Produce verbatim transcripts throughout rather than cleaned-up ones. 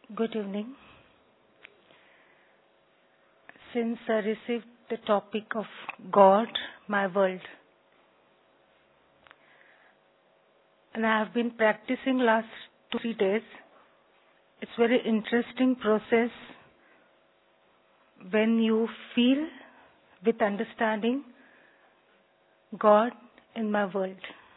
Good evening. Since I received the topic of God, my world, and I have been practicing last two, three days, it's very interesting process when you feel with understanding God in my world.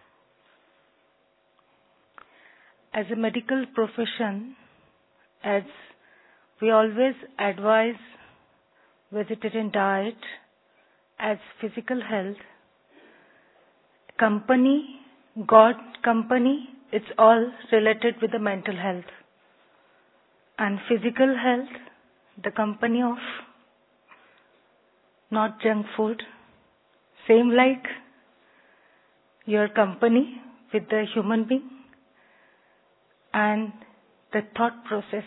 As a medical profession, as we always advise vegetarian diet as physical health, company, God company, it's all related with the mental health. And physical health, the company of not junk food, same like your company with the human being and the thought process.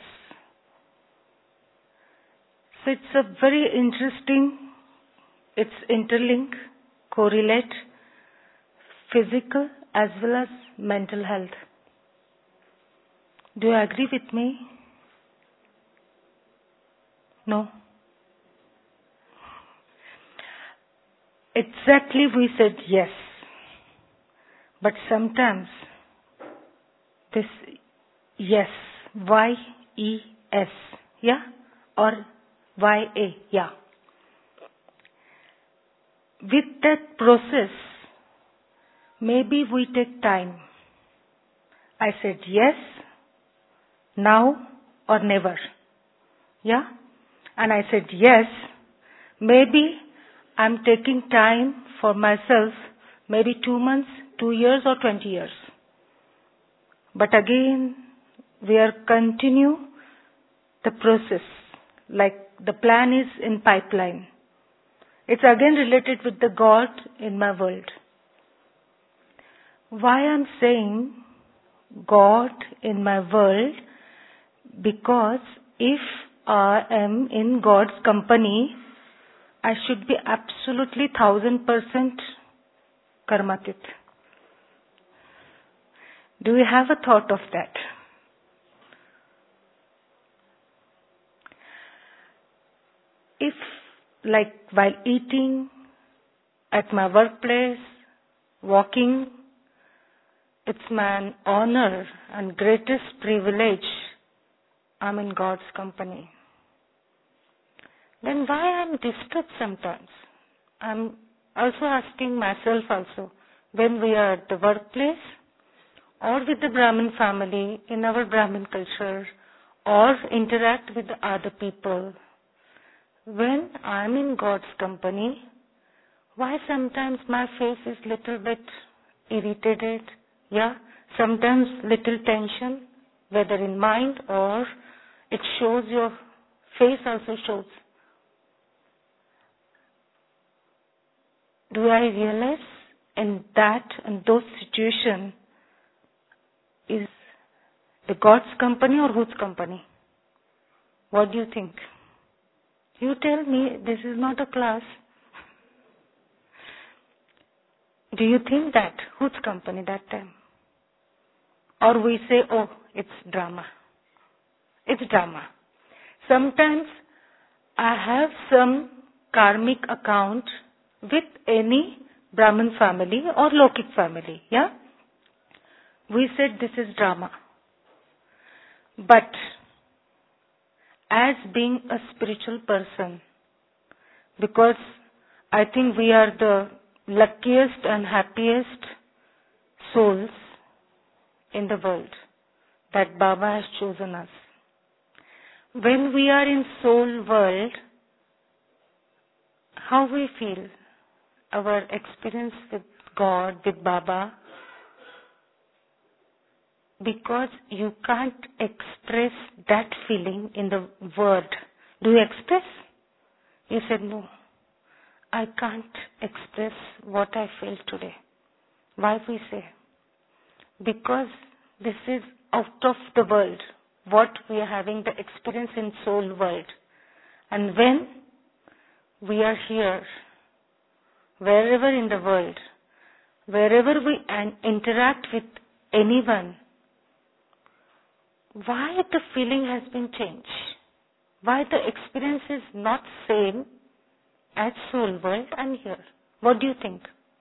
So it's a very interesting, it's interlinked, correlate physical as well as mental health. Do you agree with me? No? Exactly we said yes. But sometimes this yes, Y E S, yeah? Or Y A, yeah. With that process, maybe we take time. I said yes, now or never. Yeah? And I said yes, maybe I'm taking time for myself, maybe two months, two years or twenty years. But again, we are continue the process, like the plan is in pipeline. It's again related with the God in my world. Why I'm saying God in my world? Because if I am in God's company, I should be absolutely thousand percent karmatit. Do you have a thought of that? If, like while eating, at my workplace, walking, it's my honor and greatest privilege, I'm in God's company. Then why I'm disturbed sometimes? I'm also asking myself also, when we are at the workplace, or with the Brahmin family, in our Brahmin culture, or interact with the other people, when I'm in God's company, why sometimes my face is little bit irritated, yeah, sometimes little tension, whether in mind or it shows your face also shows. Do I realize in that, in those situations, is the God's company or whose company? What do you think? You tell me, this is not a class. Do you think that? Whose company that time? Or we say, oh, it's drama. It's drama. Sometimes I have some karmic account with any Brahmin family or Lokik family, yeah? We said this is drama. But as being a spiritual person, because I think we are the luckiest and happiest souls in the world that Baba has chosen us. When we are in soul world, how we feel, our experience with God, with Baba, because you can't express that feeling in the word. Do you express? You said, no, I can't express what I feel today. Why we say? Because this is out of the world, what we are having the experience in soul world. And when we are here, wherever in the world, wherever we an- interact with anyone, why the feeling has been changed? Why the experience is not same as soul world and here? What do you think?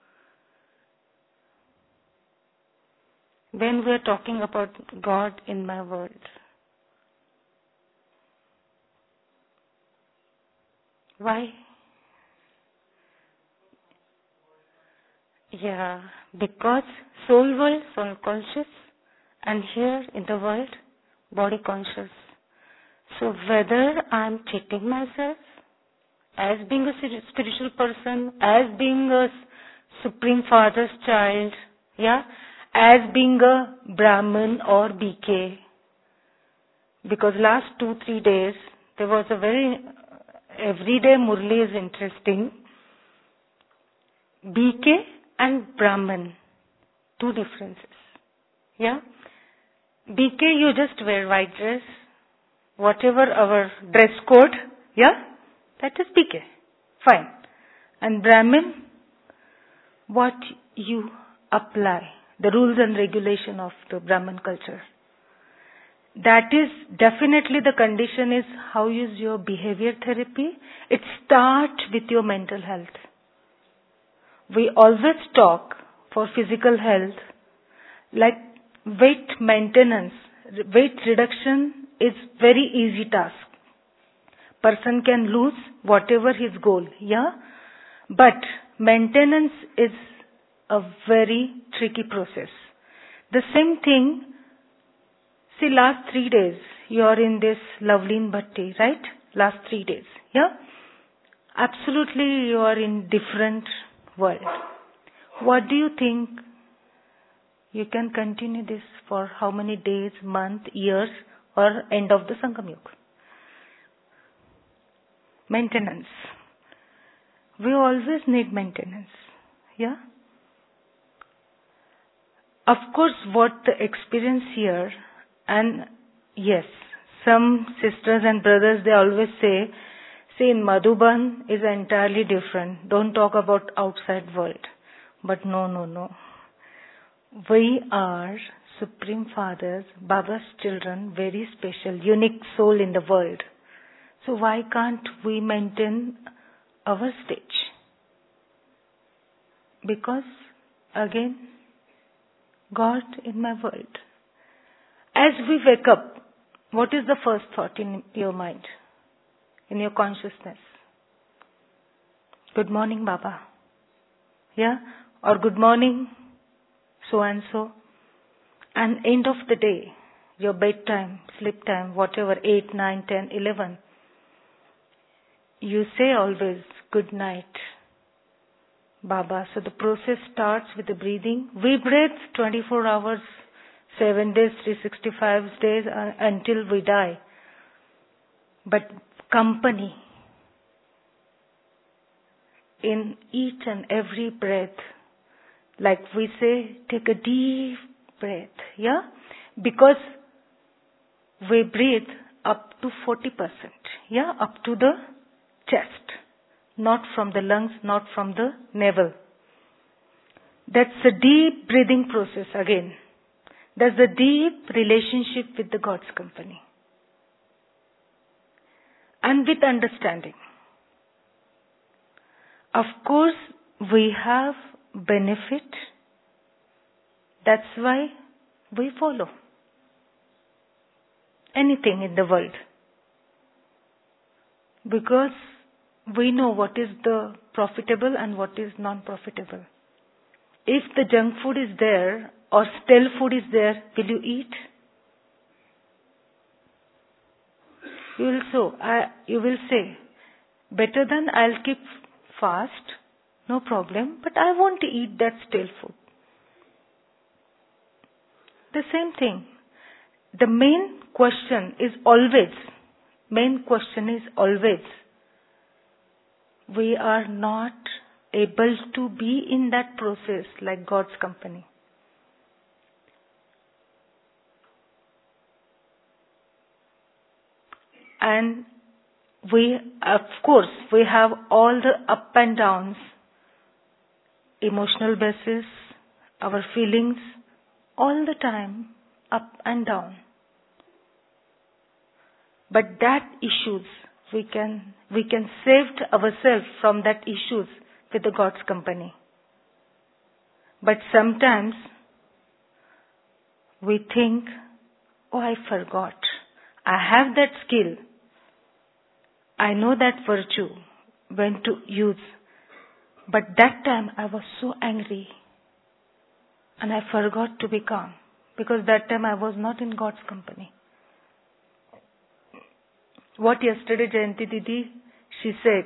When we are talking about God in my world, why? Yeah, because soul world, soul conscious, and here in the world, body conscious. So whether I'm treating myself as being a spiritual person, as being a Supreme Father's child, yeah, as being a Brahmin or B K, because last two, three days, there was a very, everyday Murli is interesting. B K and Brahmin, two differences. Yeah? B K, you just wear white dress, whatever our dress code, yeah? That is B K. Fine. And Brahmin, what you apply, the rules and regulation of the Brahmin culture. That is definitely the condition is how is your behavior therapy. It starts with your mental health. We always talk for physical health like weight maintenance, weight reduction is very easy task. Person can lose whatever his goal, yeah? But maintenance is a very tricky process. The same thing, see last three days, you are in this Loveleen Bhatti, right? Last three days, yeah? Absolutely you are in different world. What do you think? You can continue this for how many days, month, years, or end of the Sangam Yuga? Maintenance. We always need maintenance. Yeah? Of course, what the experience here, and yes, some sisters and brothers, they always say, see, in Madhuban is entirely different. Don't talk about outside world. But no, no, no. We are Supreme Fathers, Baba's children, very special, unique soul in the world. So why can't we maintain our stage? Because, again, God in my world. As we wake up, what is the first thought in your mind, in your consciousness? Good morning, Baba. Yeah? Or good morning, so and so. And end of the day, your bedtime, sleep time, whatever, eight, nine, ten, eleven. You say always, good night, Baba. So the process starts with the breathing. We breathe twenty-four hours, seven days, three hundred sixty-five days uh, until we die. But company in each and every breath, like we say, take a deep breath, yeah? Because we breathe up to forty percent, yeah? Up to the chest, not from the lungs, not from the navel. That's a deep breathing process again. That's a deep relationship with the God's company. And with understanding. Of course, we have benefit. That's why we follow anything in the world. Because we know what is the profitable and what is non-profitable. If the junk food is there or stale food is there, will you eat? You will so I, you will say, better than I'll keep fast, no problem, but I won't eat that stale food. The same thing. The main question is always, main question is always, we are not able to be in that process like God's company. And we, of course, we have all the up and downs, emotional basis, our feelings, all the time, up and down. But that issues, we can, we can save ourselves from that issues with the God's company. But sometimes we think, oh, I forgot. I have that skill. I know that virtue, when to use. But that time I was so angry and I forgot to be calm because that time I was not in God's company. What yesterday Jayanti Didi, she said,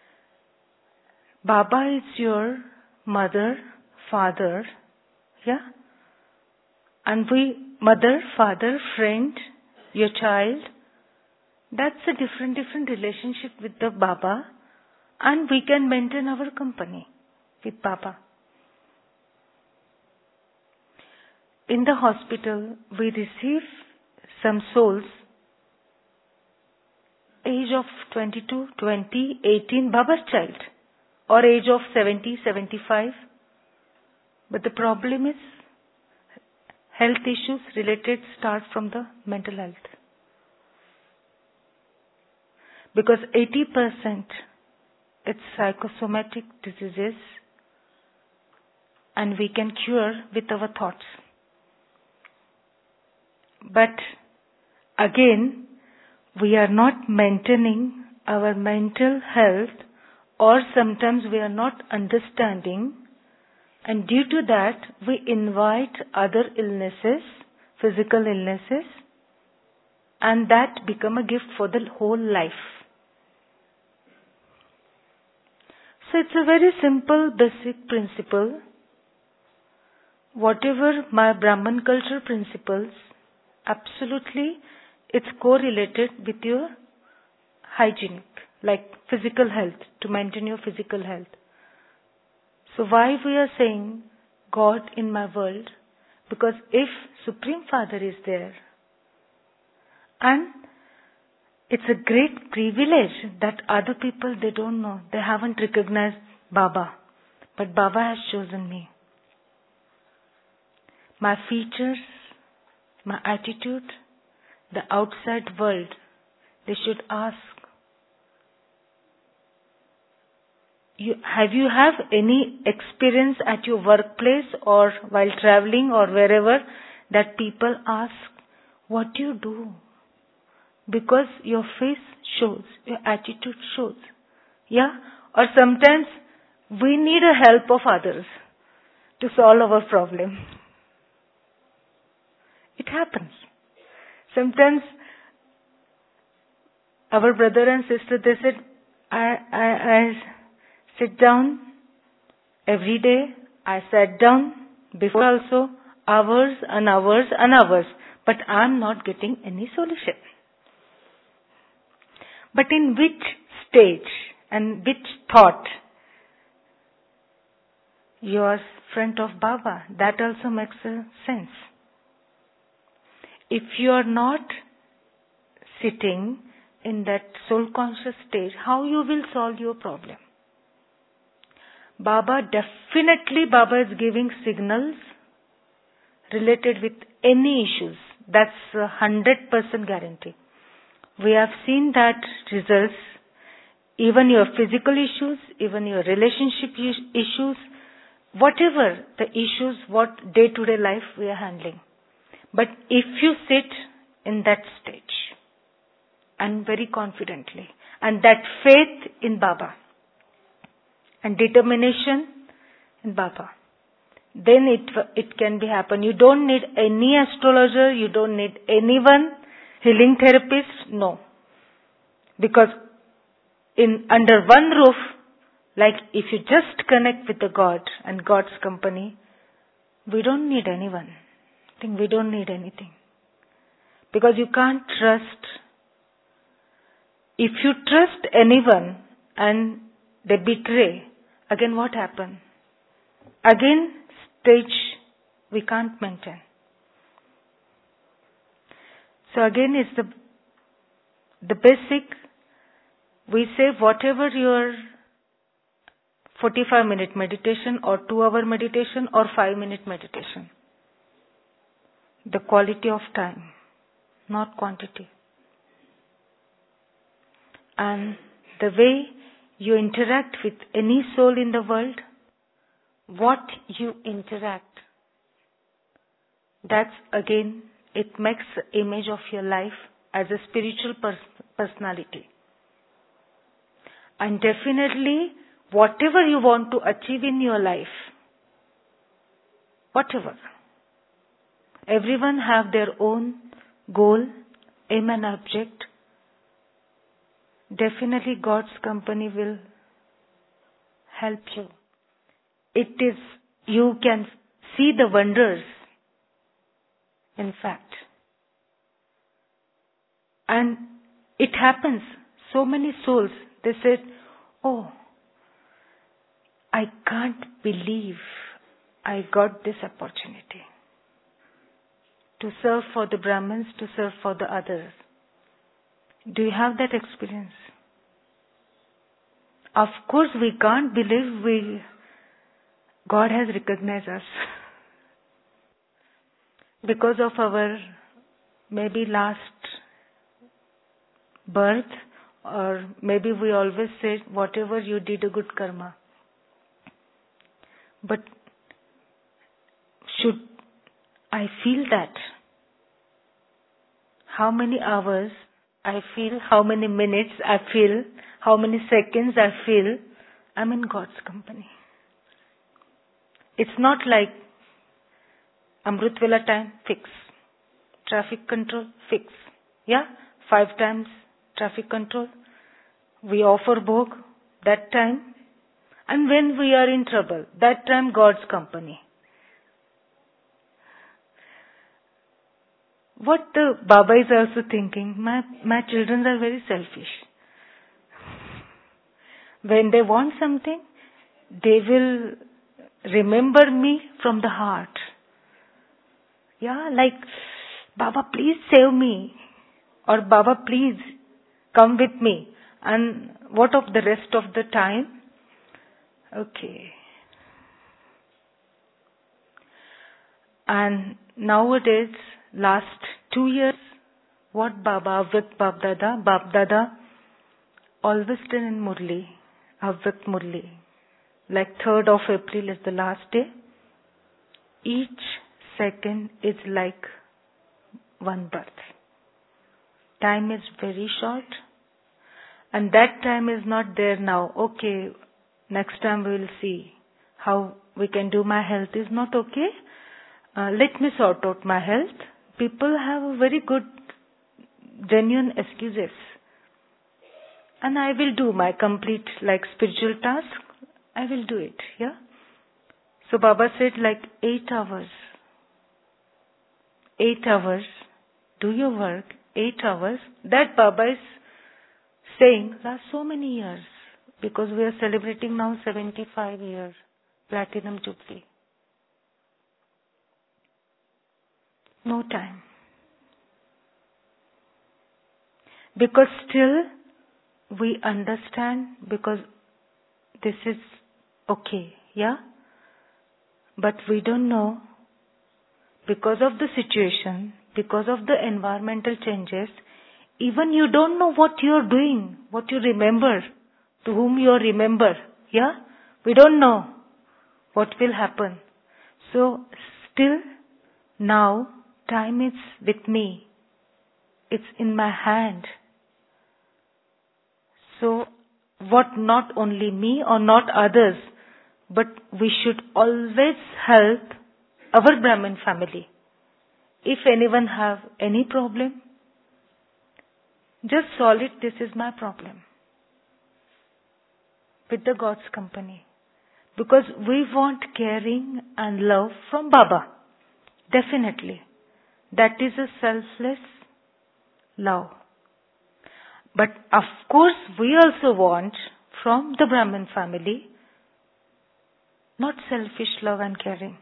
Baba is your mother, father, yeah? And we, mother, father, friend, your child, that's a different, different relationship with the Baba, and we can maintain our company with Baba. In the hospital, we receive some souls, age of twenty-two, twenty, eighteen, Baba's child, or age of seventy, seventy-five. But the problem is, health issues related start from the mental health. Because eighty percent it's psychosomatic diseases and we can cure with our thoughts. But again, we are not maintaining our mental health, or sometimes we are not understanding, and due to that we invite other illnesses, physical illnesses, and that become a gift for the whole life. So it's a very simple basic principle. Whatever my Brahman culture principles, absolutely it's correlated with your hygienic, like physical health, to maintain your physical health. So why we are saying God in my world? Because if Supreme Father is there, and it's a great privilege that other people, they don't know, they haven't recognized Baba, but Baba has chosen me. My features, my attitude, the outside world, they should ask, you, have you have any experience at your workplace or while traveling or wherever that people ask, what do you do? Because your face shows, your attitude shows. Yeah? Or sometimes we need a help of others to solve our problem. It happens. Sometimes our brother and sister, they said, I, I, I sit down every day. I sat down before also hours and hours and hours, but I'm not getting any solution. But in which stage and which thought you are friend of Baba, that also makes a sense. If you are not sitting in that soul conscious stage, how you will solve your problem? Baba, definitely Baba is giving signals related with any issues. That's a hundred percent guarantee. We have seen that results, even your physical issues, even your relationship issues, whatever the issues, what day-to-day life we are handling. But if you sit in that stage, and very confidently, and that faith in Baba, and determination in Baba, then it it can be happen. You don't need any astrologer, you don't need anyone, healing therapist, no. Because in under one roof, like if you just connect with the God and God's company, we don't need anyone. I think we don't need anything. Because you can't trust. If you trust anyone and they betray, again what happens? Again, stage we can't maintain. So again, it's the the basic. We say whatever your forty-five minute meditation or two hour meditation or five minute meditation. The quality of time, not quantity. And the way you interact with any soul in the world, what you interact, that's again, it makes the image of your life as a spiritual pers- personality. And definitely, whatever you want to achieve in your life, whatever, everyone have their own goal, aim and object. Definitely God's company will help you. It is, you can see the wonders, in fact. And it happens. So many souls, they said, oh, I can't believe I got this opportunity to serve for the Brahmins, to serve for the others. Do you have that experience? Of course, we can't believe we God has recognized us because of our maybe last birth, or maybe we always say whatever you did a good karma. But should I feel that? How many hours I feel, how many minutes I feel, how many seconds I feel, I'm in God's company. It's not like Amrit Vela time, fix. Traffic control, fix. Yeah? Five times traffic control. We offer bhog that time. And when we are in trouble, that time God's company. What the Baba is also thinking, my, my children are very selfish. When they want something, they will remember me from the heart. Yeah, like, Baba, please save me. Or Baba, please come with me. And what of the rest of the time? Okay. And nowadays, last two years, what Baba, Avyak Bab Dada, Bab Dada, always done in Murli, Avyak Murli. Like third of April is the last day. Each second is like one birth. Time is very short. And that time is not there now. Okay, next time we will see how we can do. My health is not okay. Uh, let me sort out my health. People have a very good, genuine excuses. And I will do my complete, like, spiritual task. I will do it, yeah? So Baba said, like, eight hours. Eight hours. Do your work. Eight hours. That Baba is saying last so many years. Because we are celebrating now seventy-five years. Platinum Jubilee. No time. Because still we understand, because this is okay, yeah? But we don't know, because of the situation, because of the environmental changes, even you don't know what you're doing, what you remember, to whom you remember, yeah? We don't know what will happen. So still now time is with me. It's in my hand. So what not only me or not others, but we should always help our Brahmin family. If anyone have any problem, just solve it. This is my problem. With the God's company. Because we want caring and love from Baba. Definitely. That is a selfless love. But of course we also want from the Brahmin family not selfish love and caring.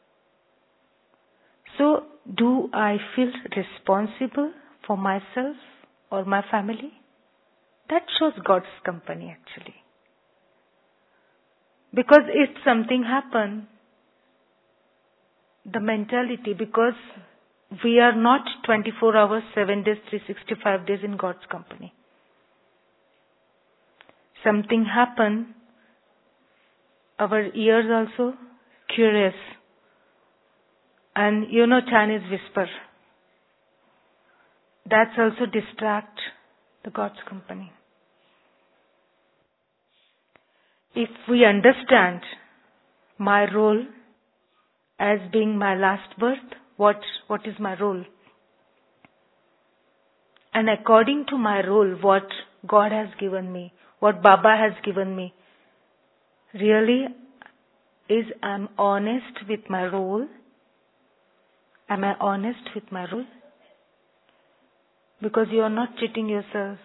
So do I feel responsible for myself or my family? That shows God's company actually. Because if something happen, the mentality, because we are not twenty-four hours, seven days, three hundred sixty-five days in God's company. something happen, our ears also curious. And you know Chinese whisper. That's also distract the God's company. If we understand my role as being my last birth, what, what is my role? And according to my role, what God has given me, what Baba has given me, really is I'm honest with my role? Am I honest with my role? Because you are not cheating yourself.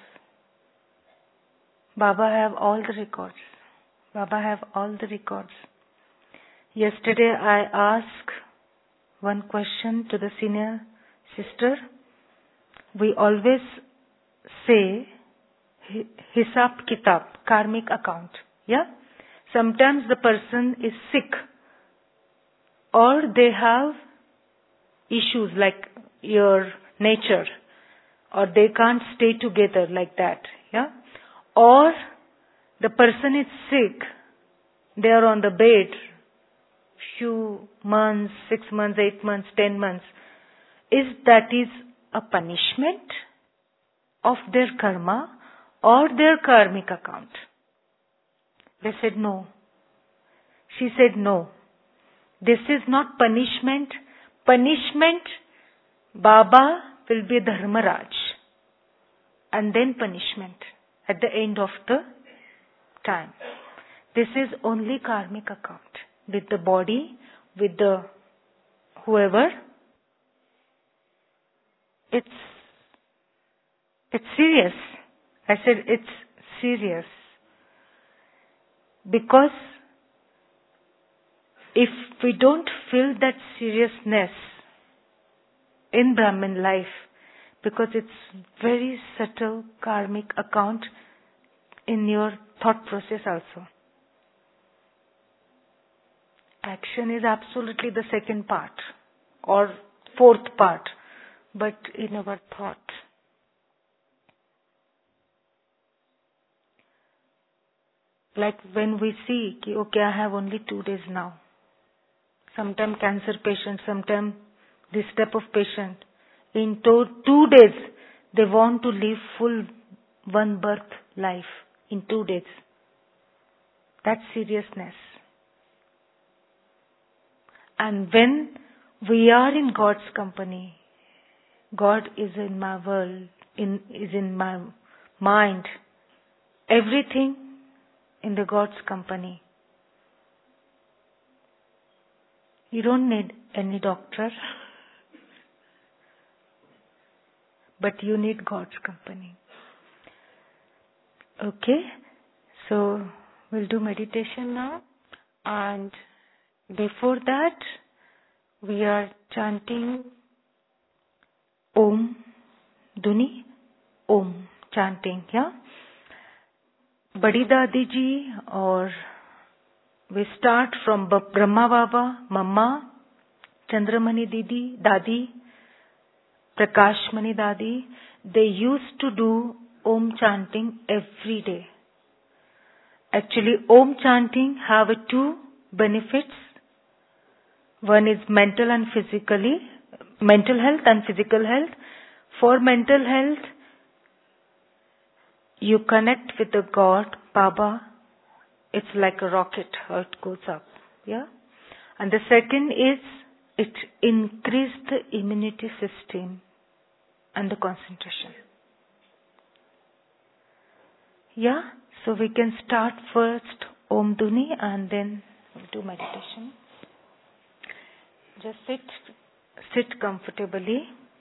Baba have all the records. Baba have all the records. Yesterday I asked one question to the senior sister. We always say Hisab Kitab, karmic account. Yeah? Sometimes the person is sick or they have issues like your nature or they can't stay together like that. Yeah? Or the person is sick, they are on the bed few months, six months, eight months, ten months. Is that is a punishment of their karma or their karmic account? They said no. She said no. This is not punishment. Punishment, Baba will be Dharmaraj. And then punishment at the end of the time. This is only karmic account. With the body, with the whoever. It's, it's serious. I said it's serious. Because if we don't feel that seriousness in Brahmin life, because it's very subtle karmic account in your thought process also. Action is absolutely the second part or fourth part, but in our thought. Like when we see, okay, I have only two days now. Sometimes cancer patient, sometimes this type of patient. In to- two days, they want to live full one birth life in two days. That's seriousness. And when we are in God's company, God is in my world, in, is in my mind, everything in the God's company. You don't need any doctor, but you need God's company. Okay, so we'll do meditation now. And before that, we are chanting Om Dhuni, Om chanting, yeah? Badi Dadi Ji, or we start from Brahma Baba, Mama, Chandramani Didi, Dadi, Prakash Mani Dadi. They used to do Om chanting every day. Actually, Om chanting have two benefits. One is mental and physically, mental health and physical health. For mental health, you connect with the God, Baba. It's like a rocket, how it goes up. Yeah? And the second is, it increases the immunity system and the concentration. Yeah? So we can start first Om Dhuni and then do meditation. Just sit, sit comfortably.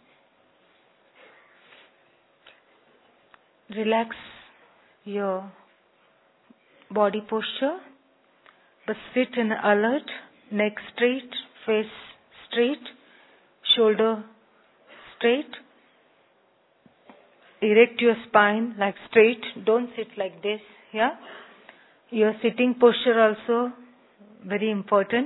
Relax your body posture, but sit in alert, neck straight, face straight, shoulder straight. Erect your spine like straight. Don't sit like this. Yeah. Your sitting posture also very important.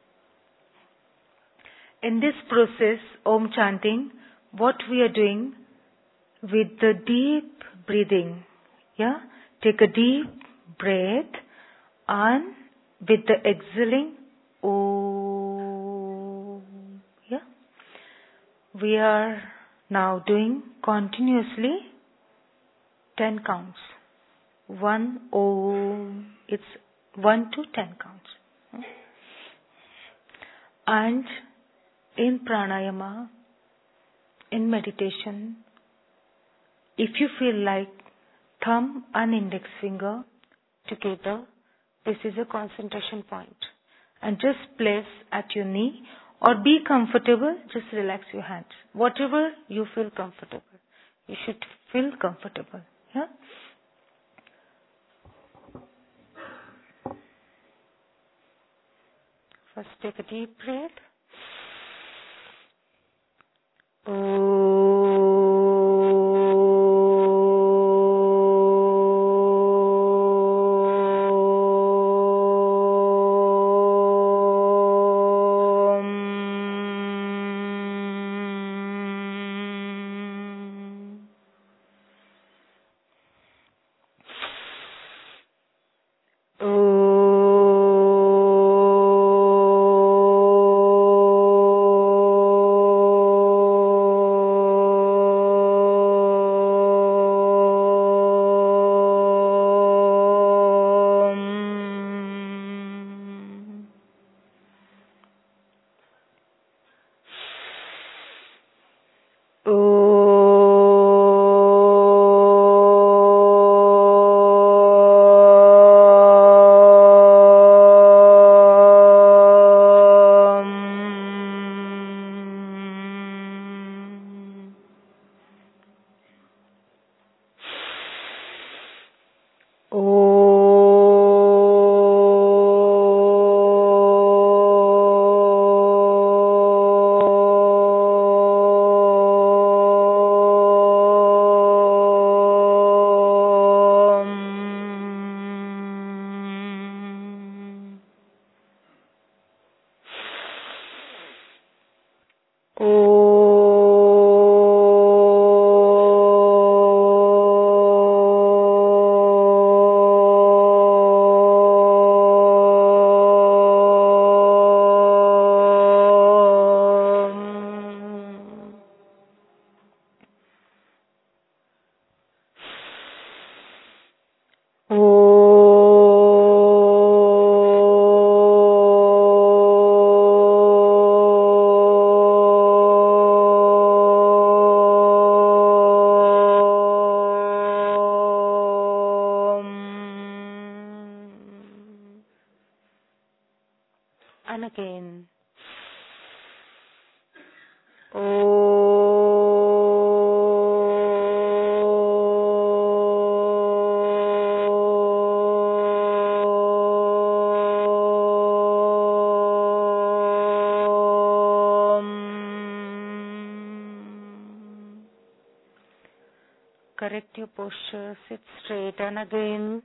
In this process, Om chanting, what we are doing with the deep breathing. Yeah. Take a deep breath and with the exhaling, Om. Yeah. We are now doing continuously ten counts. One Om. It's one to ten counts. And in pranayama, in meditation, if you feel like thumb and index finger together, this is a concentration point. And just place at your knee or be comfortable, just relax your hands. Whatever you feel comfortable. You should feel comfortable. Yeah? First take a deep breath. And again. Correct your posture, sit straight, and again.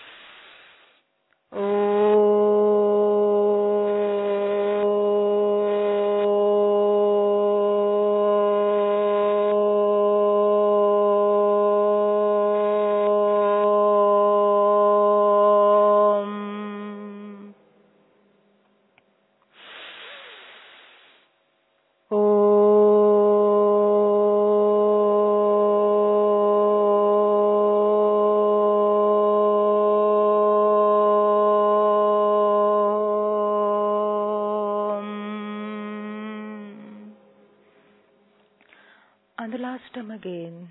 And the last time again.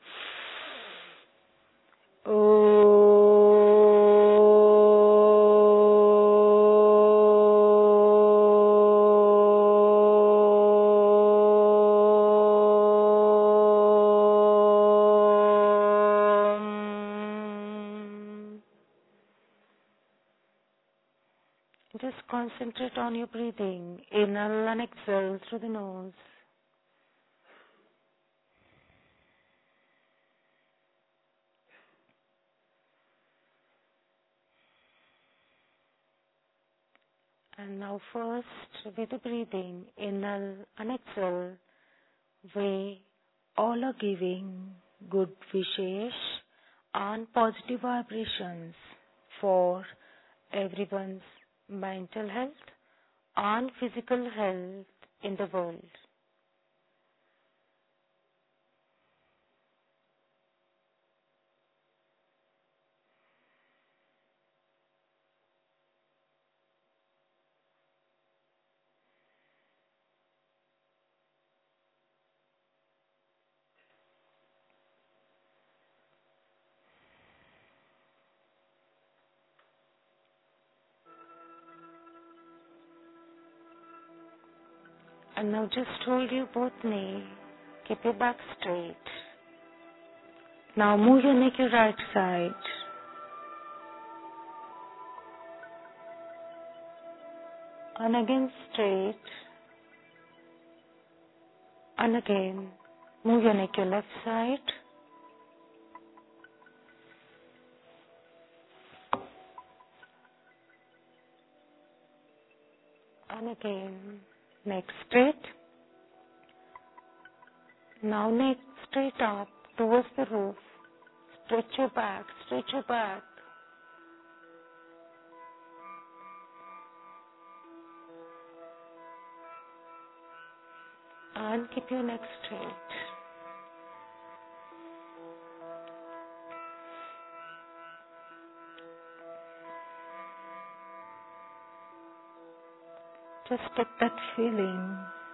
Just concentrate on your breathing. Inhale and exhale through the nose. And now first, with the breathing, inhale and exhale, we all are giving good wishes and positive vibrations for everyone's mental health and physical health in the world. And now just hold your both knee, keep your back straight. Now move your neck your right side. And again straight. And again move your neck your left side. And again neck straight. Now neck straight up towards the roof. Stretch your back, stretch your back. And keep your neck straight. Just take that feeling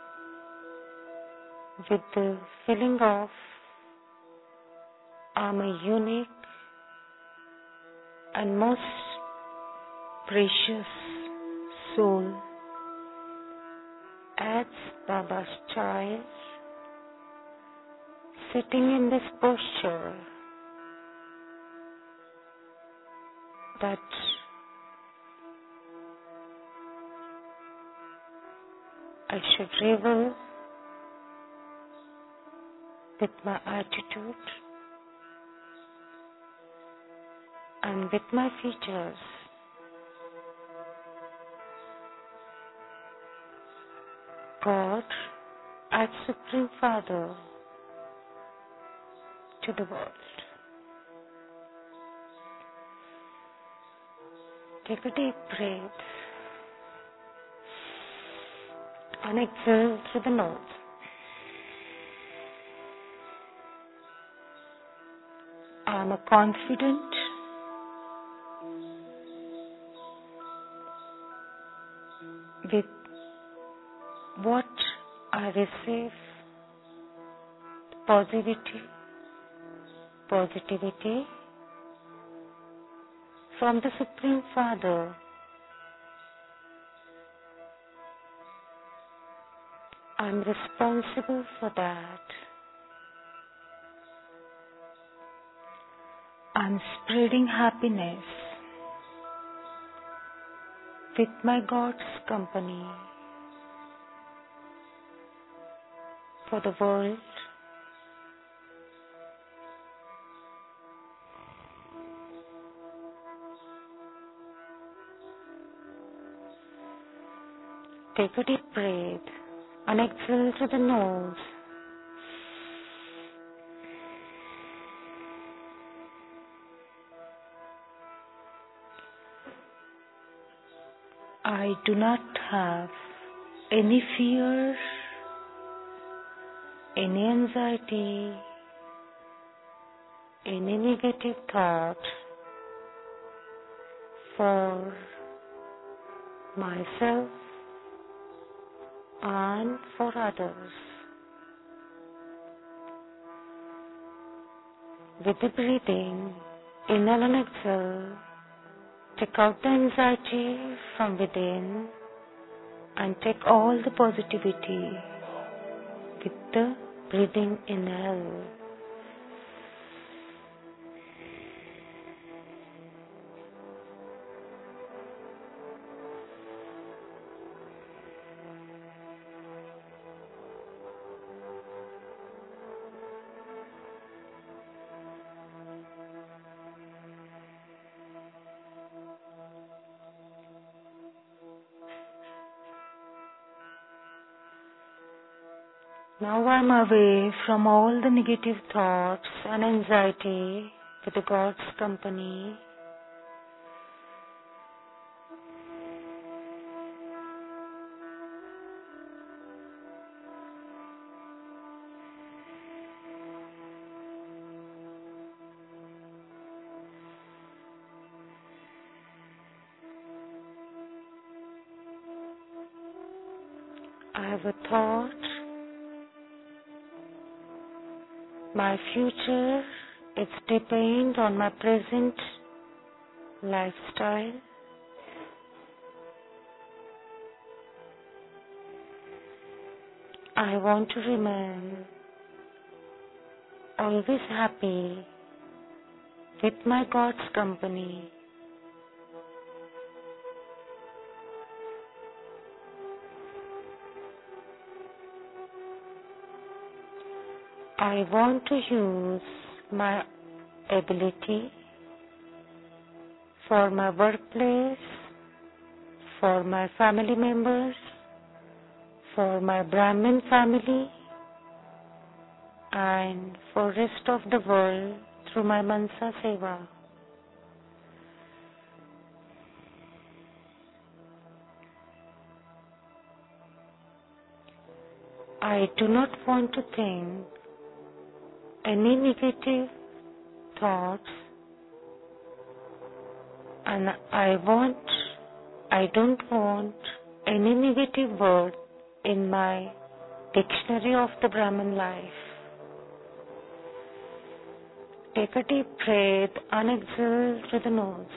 with the feeling of I'm a unique and most precious soul as Baba's child, sitting in this posture that I should revel with my attitude and with my features. God as Supreme Father to the world. Take a deep breath and exhale through the nose. I am confident with what I receive, positivity, positivity from the Supreme Father. I'm responsible for that. I'm spreading happiness with my God's company for the world. Take a deep breath and exhale through the nose. I do not have any fear, any anxiety, any negative thought for myself and for others. With the breathing, inhale and exhale, take out the anxiety from within and take all the positivity with the breathing inhale. Now I'm away from all the negative thoughts and anxiety with the God's company. have a thought. My future is depend on my present lifestyle. I want to remain always happy with my God's company. I want to use my ability for my workplace, for my family members, for my Brahmin family, and for rest of the world through my Mansa Seva. I do not want to think any negative thoughts, and I want, I don't want any negative word in my dictionary of the Brahmin life. Take a deep breath and exhale through the nose.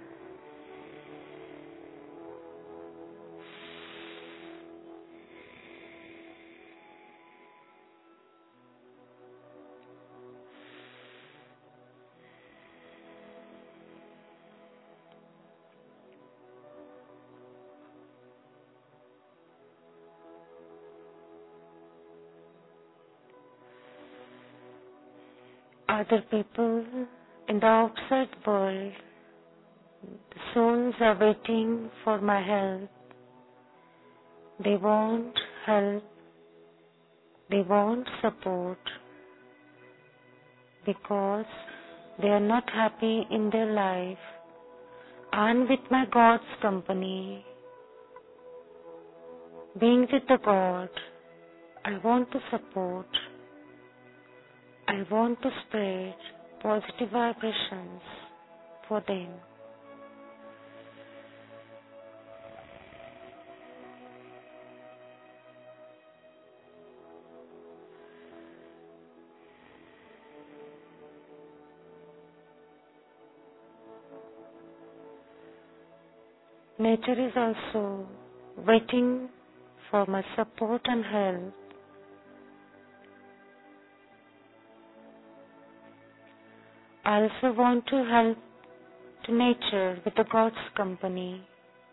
Other people in the outside world, the souls are waiting for my help. They want help. They want support because they are not happy in their life. And with my God's company, being with the God, I want to support. I want to spread positive vibrations for them. Nature is also waiting for my support and help. I also want to help to nature with the God's company.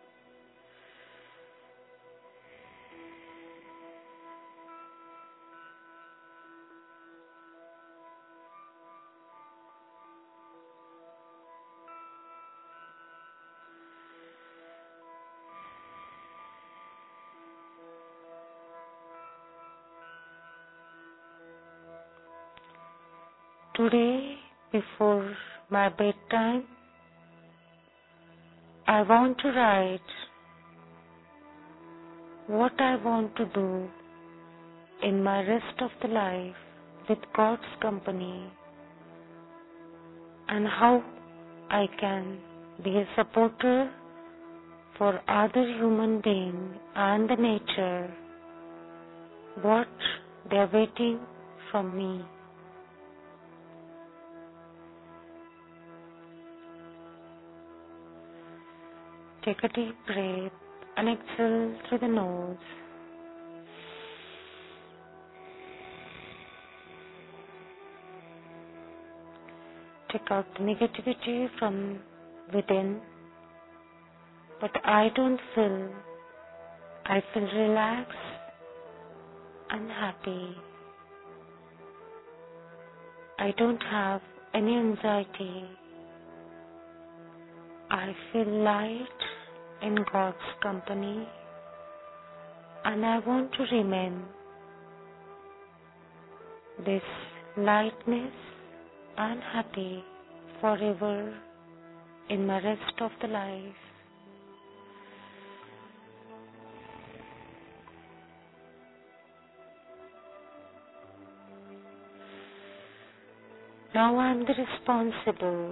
Today, before my bedtime, I want to write what I want to do in my rest of the life with God's company and how I can be a supporter for other human beings and the nature, what they are waiting from me. Take a deep breath and exhale through the nose. Take out the negativity from within, but I don't feel, I feel relaxed and happy. I don't have any anxiety. I feel light in God's company, and I want to remain this lightness and happy forever in my rest of the life. Now I am the responsible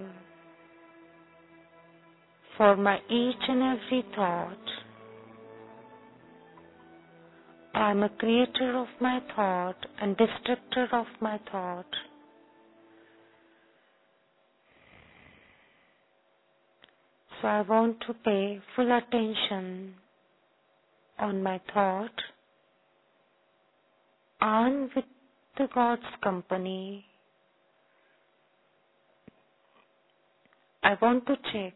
for my each and every thought. I am a creator of my thought and destructor of my thought. So I want to pay full attention on my thought and with the God's company. I want to check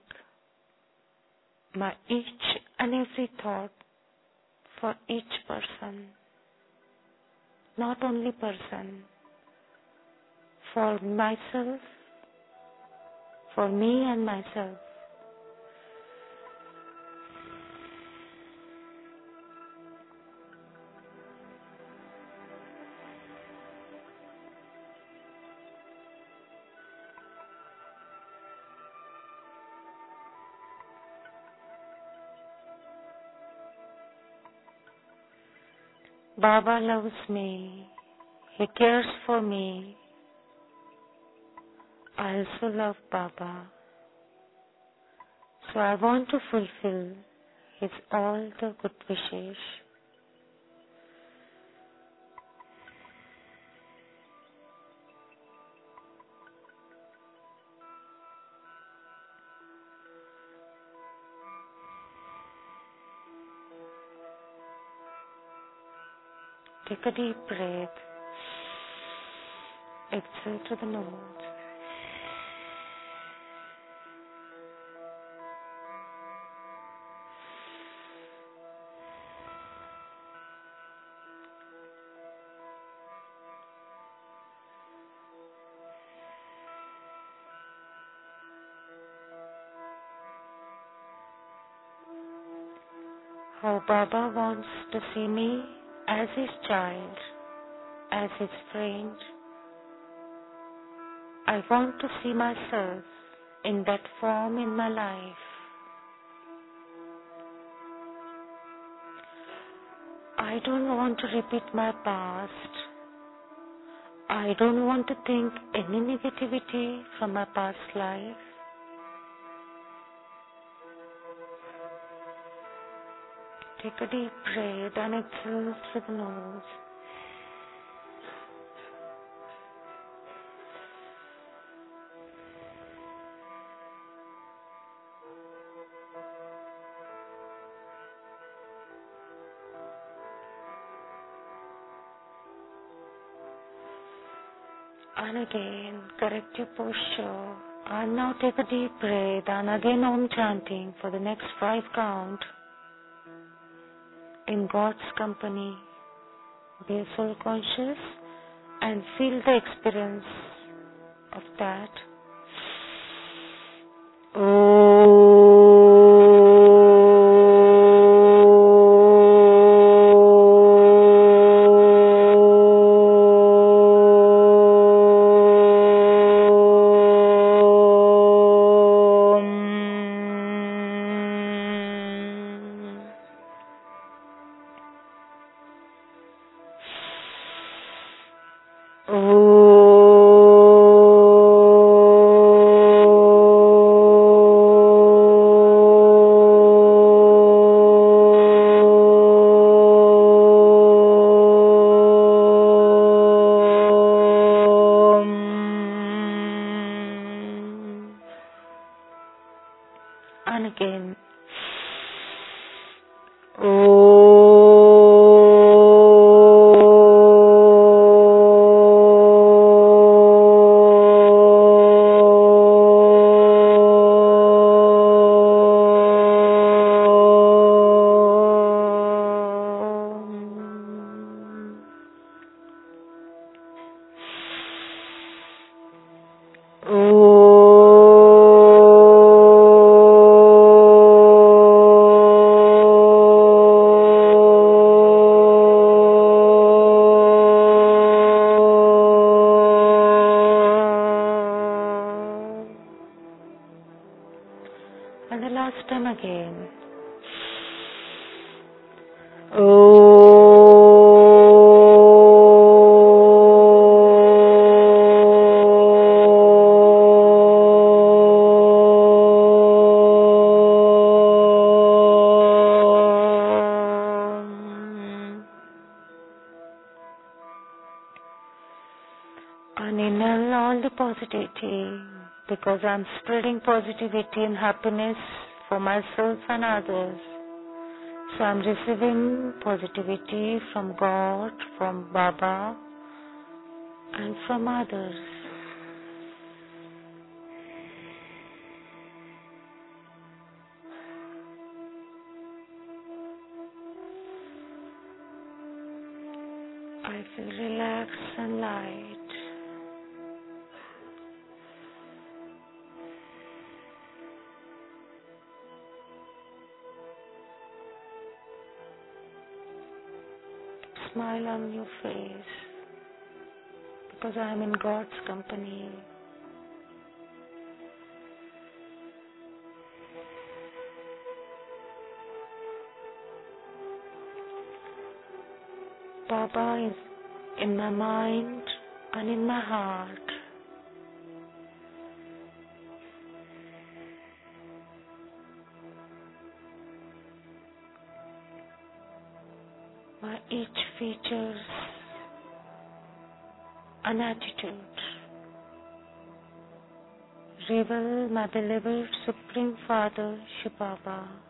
my each and every thought for each person, not only person, for myself, for me and myself. Baba loves me. He cares for me. I also love Baba. So I want to fulfill his all the good wishes. Take a deep breath. Exhale to the nose. How Baba wants to see me as his child, as his friend. I want to see myself in that form in my life. I don't want to repeat my past. I don't want to think any negativity from my past life. Take a deep breath and exhale through the nose. And again, correct your posture. And now take a deep breath and again Om chanting for the next five count. In God's company, be soul conscious and feel the experience of that. And again. And the last time again. positivity because I'm spreading positivity and happiness for myself and others. So I'm receiving positivity from God, from Baba, and from others. I feel relaxed and light. Smile on your face because I am in God's company. Baba is in my mind and in my heart. My each features an attitude. Reveal my beloved Supreme Father Shiv Baba.